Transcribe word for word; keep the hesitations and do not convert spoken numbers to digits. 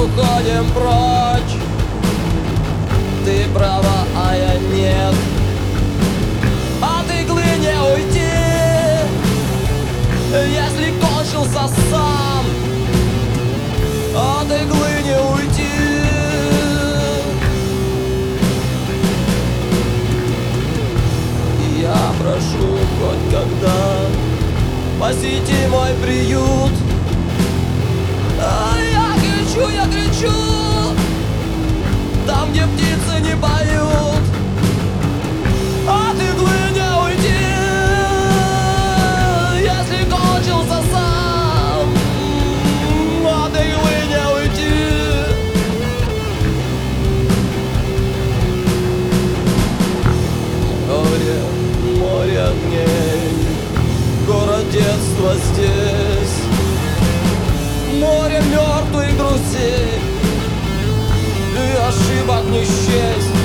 уходим прочь. Ты права, а я нет. От иглы не уйти, если кончился сам. От иглы не уйти. И я прошу хоть когда посети мой приют. А я кричу, я кричу там, где птицы не поют. От иглы не уйти, если кончился сам. От иглы не уйти. Море, море огней, город детства здесь. Море мертвой грусти и ошибок не счесть.